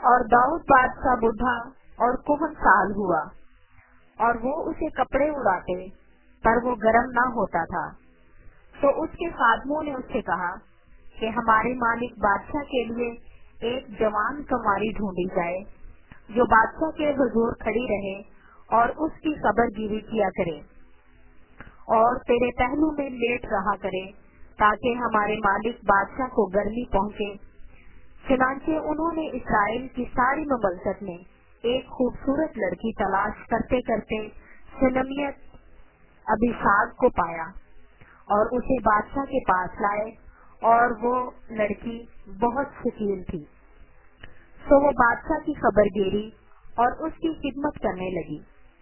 اور दाऊद बादशाह बूढ़ा और कुहन साल हुआ, और वो उसे कपड़े उड़ाते, पर वो गर्म ना होता था। तो उसके खादमों ने उससे कहा कि हमारे मालिक बादशाह के लिए एक जवान कुमारी ढूंढी जाए, जो बादशाह के हुजूर खड़ी रहे और उसकी खबरगिरी किया करे और तेरे पहलू में लेट रहा करे, ताकि हमारे मालिक बादशाह को गर्मी पहुँचे। चुनांचे उन्होंने इस्राएल की सारी ममलकत में एक खूबसूरत लड़की तलाश करते करते सुनमियत अभिषाग को पाया और उसे बादशाह के पास लाए, और वो लड़की बहुत शकील थी। तो वो बादशाह की खबरगिरी और उसकी खिदमत करने लगी,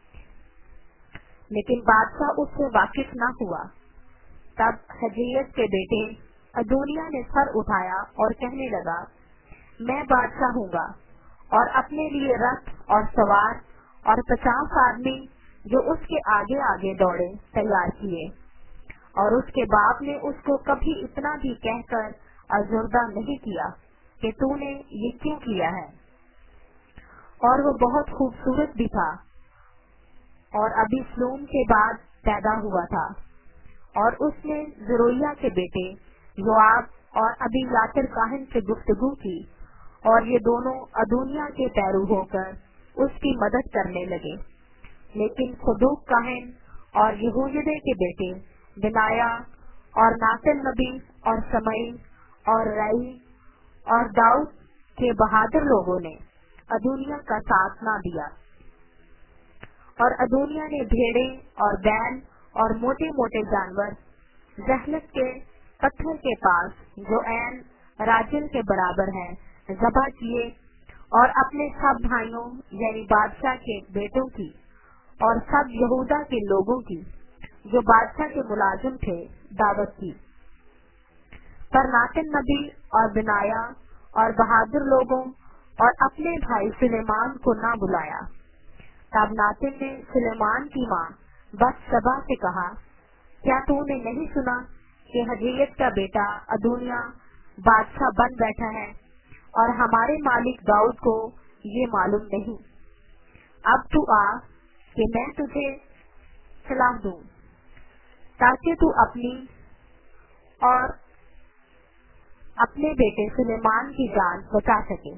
लेकिन बादशाह उससे वाकिफ न हुआ। तब हजीयत के बेटे अदोनिया ने सर उठाया और कहने लगा, मैं बादशाह हूँगा, और अपने लिए रथ और सवार और 50 आदमी जो उसके आगे आगे दौड़े तैयार किए। और उसके बाप ने उसको कभी इतना भी कहकर अजुर्दा नहीं किया कि तूने ये क्यों किया है। और वो बहुत खूबसूरत भी था, और अबीसलोम के बाद पैदा हुआ था। और उसने ज़रूया के बेटे योआब और अबीयातर काहन से गुफ्तगू की, और ये दोनों अदोनिया के पैरू होकर उसकी मदद करने लगे। लेकिन सदूक काहन और यहूयदे के बेटे बिनाया और नातन नबी और समई और रई और दाऊद के बहादुर लोगों ने अदोनिया का साथ ना दिया। और अदोनिया ने भेड़े और बैल और मोटे मोटे जानवर जहलत के पत्थर के पास, जो ऐन राजिल के बराबर है, ज़बह किए, और अपने सब भाइयों यानी बादशाह के बेटों की और सब यहूदा के लोगों की जो बादशाह के मुलाजिम थे दावत की। पर नातन नबी और बिनाया और बहादुर लोगों और अपने भाई सुलेमान को ना बुलाया। तब नातिन ने सुलेमान की माँ बत्शबा से कहा, क्या तूने नहीं सुना कि हजीयत का बेटा अदोनिया बादशाह बन बैठा है, और हमारे मालिक दाऊद को ये मालूम नहीं। अब तू आ कि मैं तुझे सलाह दूं, ताकि तू अपनी और अपने बेटे सुलेमान की जान बचा सके।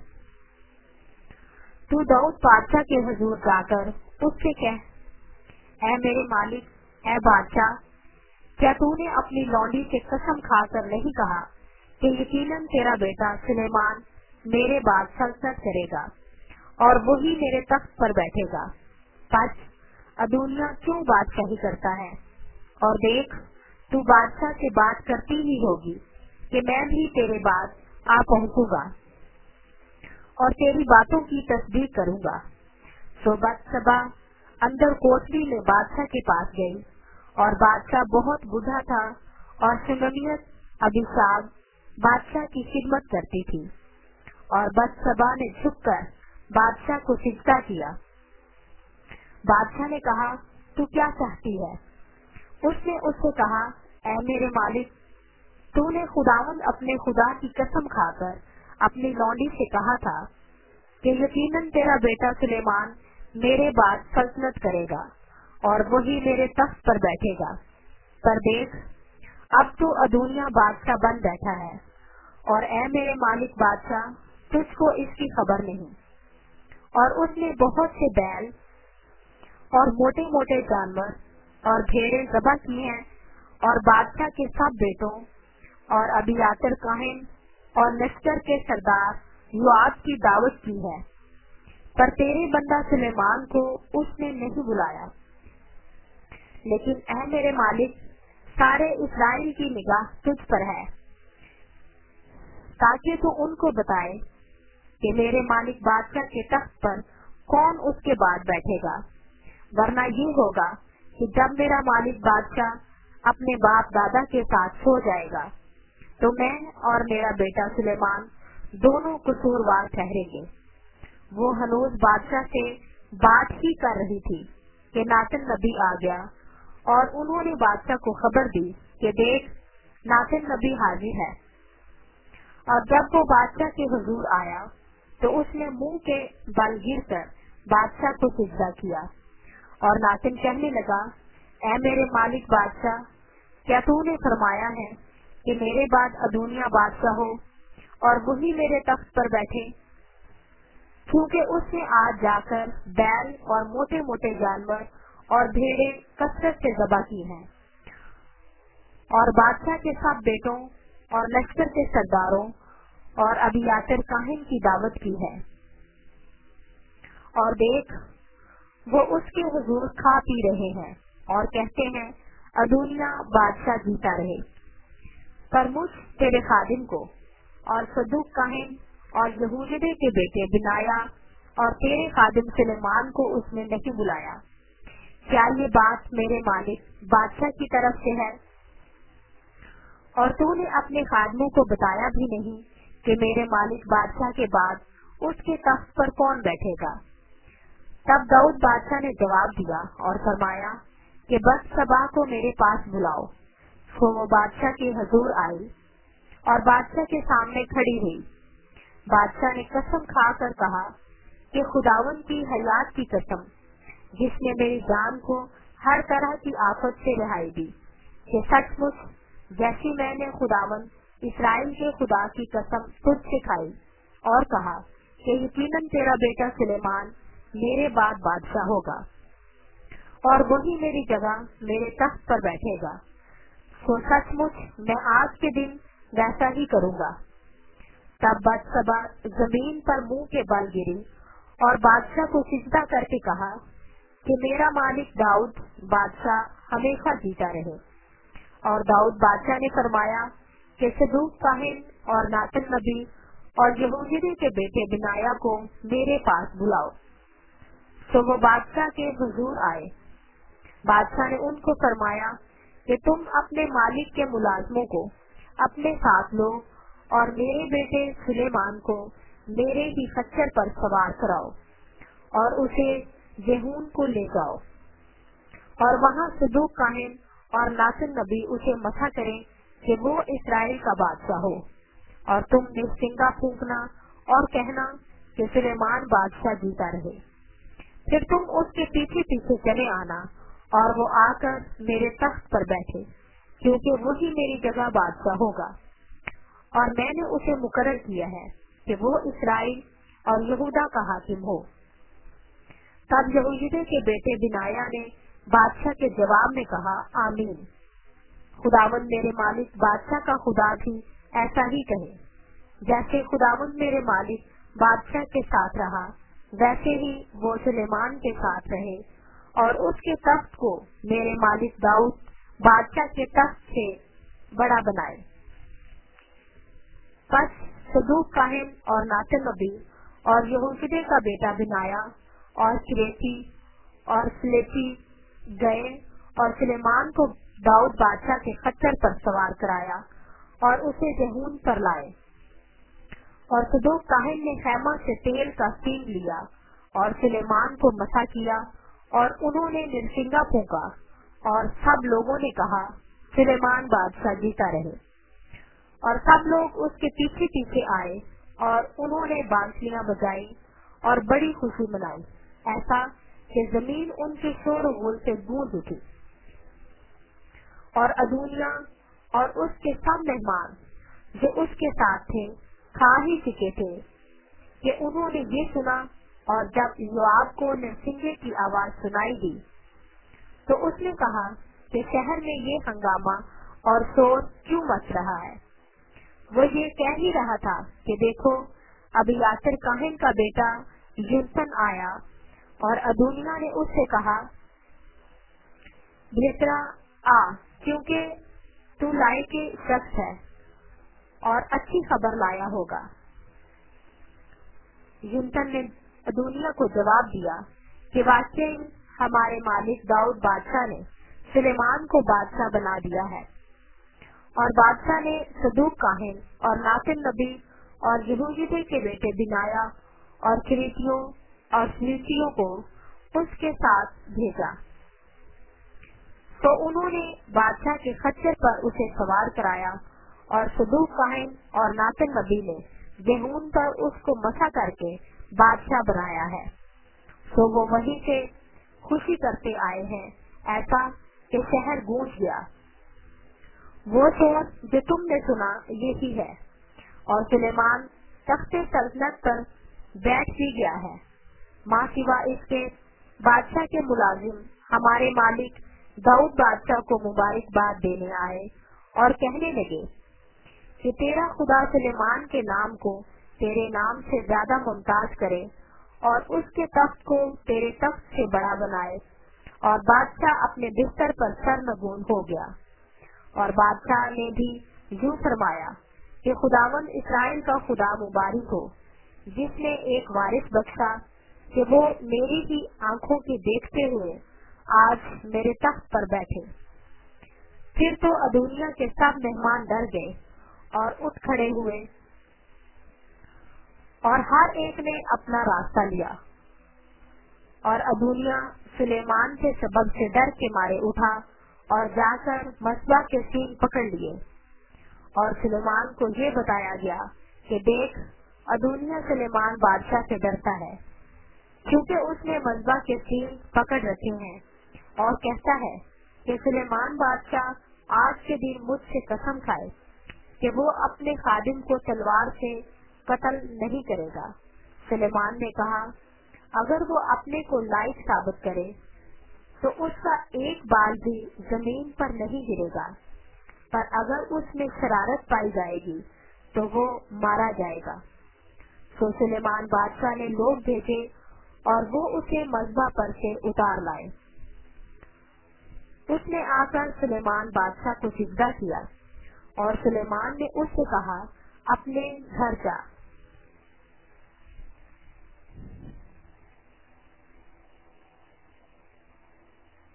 तू दाऊद बादशाह के हुजूर जाकर उससे कह, ऐ मेरे मालिक, ऐ बादशाह, क्या तूने अपनी लौंडी से कसम खाकर नहीं कहा कि यकीनन तेरा बेटा सुलेमान मेरे बाद सल्तनत करेगा और वही मेरे तख्त पर बैठेगा। बस अदोनिया क्यों बादशाही करता है? और देख, तू बादशाह से बात करती ही होगी कि मैं भी तेरे बाद आ पहुँचूंगा और तेरी बातों की तस्दीक करूंगा। तो बत्शबा अंदर कोठरी में बादशाह के पास गई, और बादशाह बहुत बूढ़ा था, और सुनमियत अभिषाग बादशाह की खिदमत करती थी। और बत्शबा ने झुककर बादशाह को सिजदा किया। बादशाह ने कहा, तू क्या चाहती है? उसने उससे कहा, ऐ मेरे मालिक, तूने खुदावंद अपने खुदा की कसम खाकर अपनी लौंडी से कहा था कि यकीनन तेरा बेटा सुलेमान मेरे बाद सल्तनत करेगा और वही मेरे तख्त पर बैठेगा। पर देख, अब तो अदोनिया बादशाह बन बैठा है, और ऐ मेरे मालिक बादशाह, तुझको इसकी खबर नहीं। और उसने बहुत से बैल और मोटे मोटे जानवर और भेड़ें ज़बह की हैं, और बादशाह के सब बेटों और अबियातर काहिन और लश्कर के सरदार योआब की दावत की है। पर तेरे बंदा सुलेमान को उसने नहीं बुलाया। लेकिन ऐ मेरे मालिक, सारे इस्राएल की निगाह तुझ पर है, ताकि तू उनको बताए कि मेरे मालिक बादशाह के तख्त पर कौन उसके बाद बैठेगा। वरना ये होगा कि जब मेरा मालिक बादशाह अपने बाप दादा के साथ सो जाएगा, तो मैं और मेरा बेटा सुलेमान दोनों कसूरवार ठहरेंगे। वो हनूज बादशाह से बात ही कर रही थी कि नातन नबी आ गया, और उन्होंने बादशाह को खबर दी कि देख, नातन नबी हाजिर है। और जब वो बादशाह के हुजूर आया, تو اس نے मुंह के बल गिर कर बादशाह को सिजदा किया। और नातिन कहने लगा, ऐ मेरे मालिक बादशाह, क्या तूने फरमाया है कि मेरे बाद अदूनिया बादशाह हो और वही मेरे तख्त पर बैठे? क्योंकि उसने आज जाकर बैल और मोटे मोटे जानवर और भेड़ें कसरत से ज़बह की हैं और बादशाह के सब बेटों और लश्कर के सरदारों और अबियातर काहिन की दावत की है। और देख, वो उसके हुजूर खा पी रहे हैं और कहते हैं, अदूनिया बादशाह जीता रहे। पर मुझ तेरे खादिम को और सदूक काहिन और यहूदिदे के बेटे बिनाया और तेरे खादिम सुलेमान को उसने नहीं बुलाया। क्या ये बात मेरे मालिक बादशाह की तरफ से है? और तूने अपने खादमों को बताया भी नहीं कि मेरे मालिक बादशाह के बाद उसके तख्त पर कौन बैठेगा। तब दाऊद बादशाह ने जवाब दिया और फरमाया कि बत्शबा को मेरे पास बुलाओ। तो वो बादशाह के हुजूर आई और बादशाह के सामने खड़ी हुई। बादशाह ने कसम खा कर कहा कि खुदावन की हयात की कसम, जिसने मेरी जान को हर तरह की आफत से रिहाई दी, कि सचमुच जैसी मैंने खुदावन इस्राएल के खुदा की कसम तुझसे खाई और कहा कि यकीनन तेरा बेटा सुलेमान मेरे बाद बादशाह होगा और वही मेरी जगह मेरे तख्त पर बैठेगा, तो सचमुच मैं आज के दिन वैसा ही करूँगा। तब बत्शबा जमीन पर मुंह के बल गिरी और बादशाह को सिजदा करके कहा कि मेरा मालिक दाऊद बादशाह हमेशा जीता रहे। और दाऊद बादशाह ने फरमाया कि सदूक काहिन और नातन नबी और यहूदिदे के बेटे बिनाया को मेरे पास बुलाओ। तो वो बादशाह के हुजूर आए। बादशाह ने उनको फरमाया कि तुम अपने मालिक के मुलाजमों को अपने साथ लो और मेरे बेटे सुलेमान को मेरे ही खच्चर पर सवार कराओ और उसे जेहून को ले जाओ और वहाँ सदूक काहिन और नातन नबी उसे मथा करें कि वो इस्राएल का बादशाह हो। और तुम निस्सिंगा फूंकना और कहना कि सुलेमान बादशाह जीता रहे। फिर तुम उसके पीछे पीछे चले आना और वो आकर मेरे तख्त पर बैठे, क्योंकि वही मेरी जगह बादशाह होगा। और मैंने उसे मुकर्रर किया है कि वो इस्राएल और यहूदा का हाकिम हो। तब यहूदिदे के बेटे बिनाया ने बादशाह के जवाब में कहा, आमीन। खुदावंद मेरे मालिक बादशाह का खुदा भी ऐसा ही कहे। जैसे खुदावंद मेरे मालिक बादशाह के साथ रहा, वैसे ही वो सुलेमान के साथ रहे और उसके तख्त को मेरे मालिक दाऊद बादशाह के तख्त से बड़ा बनाए। बस सदूक काहिन और नातन नबी और यहूदिदे का बेटा बिनाया और किरेती और फिलेती गए और सुलेमान को दाऊद बादशाह के खच्चर पर सवार कराया और उसे जहून पर लाए। और सदूक काहिन ने खैमा से तेल का सींग लिया और सुलेमान को मसा किया और उन्होंने निरसिंगा फूंका और सब लोगों ने कहा, सुलेमान बादशाह जीता रहे। और सब लोग उसके पीछे पीछे आए और उन्होंने बांसुरियां बजाई और बड़ी खुशी मनाई, ऐसा कि जमीन उनके शोर गुल से गूंज उठी। और अदूनिया और उसके सब मेहमान जो उसके साथ थे खा ही चुके थे कि उन्होंने ये सुना। और जब योआब को नरसिंगे की आवाज सुनाई दी तो उसने कहा कि शहर में ये हंगामा और शोर क्यों मच रहा है। वो ये कह ही रहा था कि देखो, अबियातर काहिन का बेटा युनतन आया। और अदूनिया ने उससे कहा, बेसरा आ, क्योंकि तू लायक शख्स है और अच्छी खबर लाया होगा। युनतन ने अदूनिया को जवाब दिया कि वाकई हमारे मालिक दाऊद बादशाह ने सुलेमान को बादशाह बना दिया है। और बादशाह ने सदूक काहिन और नातिन नबी और यहूदिदे के बेटे बिनाया और किरेतियों और फिलिस्तियों को उसके साथ भेजा। तो उन्होंने बादशाह के खच्चर पर उसे सवार कराया और सदूक काहिन और नातिन नबी ने गेहूं पर उसको मसा करके बादशाह बनाया है। तो वो वहीं से खुशी करते आए हैं, ऐसा कि शहर गूंज गया। वो शोर जो तुमने सुना यही है, और सुलेमान तख्ते सल्तनत पर बैठ भी गया है। माँ सिवा इसके बादशाह के मुलाजिम हमारे मालिक दाऊद बादशाह को मुबारकबाद देने आए और कहने लगे कि तेरा खुदा सुलेमान के नाम को तेरे नाम से ज्यादा मुमताज करे और उसके तख्त को तेरे तख्त से बड़ा बनाए। और बादशाह अपने बिस्तर पर सरनगून हो गया। और बादशाह ने भी यूं फरमाया कि खुदावंद इस्राएल का खुदा मुबारक हो, जिसने एक वारिस बख्शा कि वो मेरी ही आंखों के देखते हुए आज मेरे तख्त पर बैठे। फिर तो अदोनिया के सब मेहमान डर गए और उठ खड़े हुए, और हर एक ने अपना रास्ता लिया। और अदोनिया सुलेमान के सबब से डर के मारे उठा और जाकर मस्बा के सींग पकड़ लिए। और सुलेमान को ये बताया गया कि देख, अदोनिया सुलेमान बादशाह से डरता है, क्योंकि उसने मस्बा के सींग पकड़ रखे हैं, और कहता है कि सुलेमान बादशाह आज के दिन मुझसे कसम खाए कि वो अपने खादिम को तलवार से कत्ल नहीं करेगा। सुलेमान ने कहा, अगर वो अपने को लायक साबित करे तो उसका एक बाल भी जमीन पर नहीं गिरेगा, पर अगर उसमें शरारत पाई जाएगी तो वो मारा जाएगा। तो सुलेमान बादशाह ने लोग भेजे और वो उसे मस्बा पर से उतार लाए। उसने आकर सुलेमान बादशाह को सिजदा किया, और सुलेमान ने उससे कहा, अपने घर जा